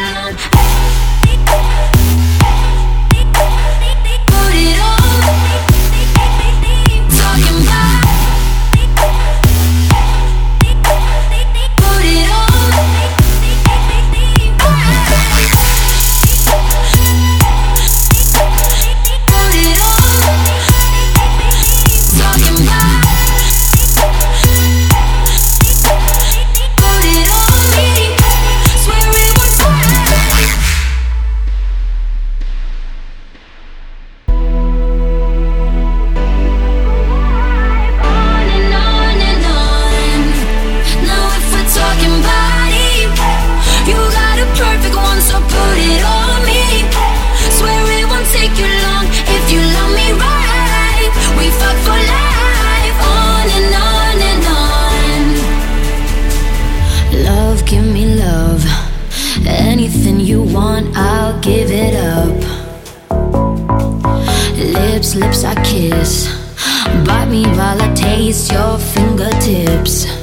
long. Put it on. Talking about. Put it on. Put it on. Talking about. Put it on me. Swear it was right. On and on and on. Now if we're talking body, you got a perfect one, so put it on me. Swear it won't take you long if you love me right. We fuck for life. On and on and on. Love, give me love. Anything you want, I'll give it up. Lips, lips I kiss. Bite me while I taste your fingertips.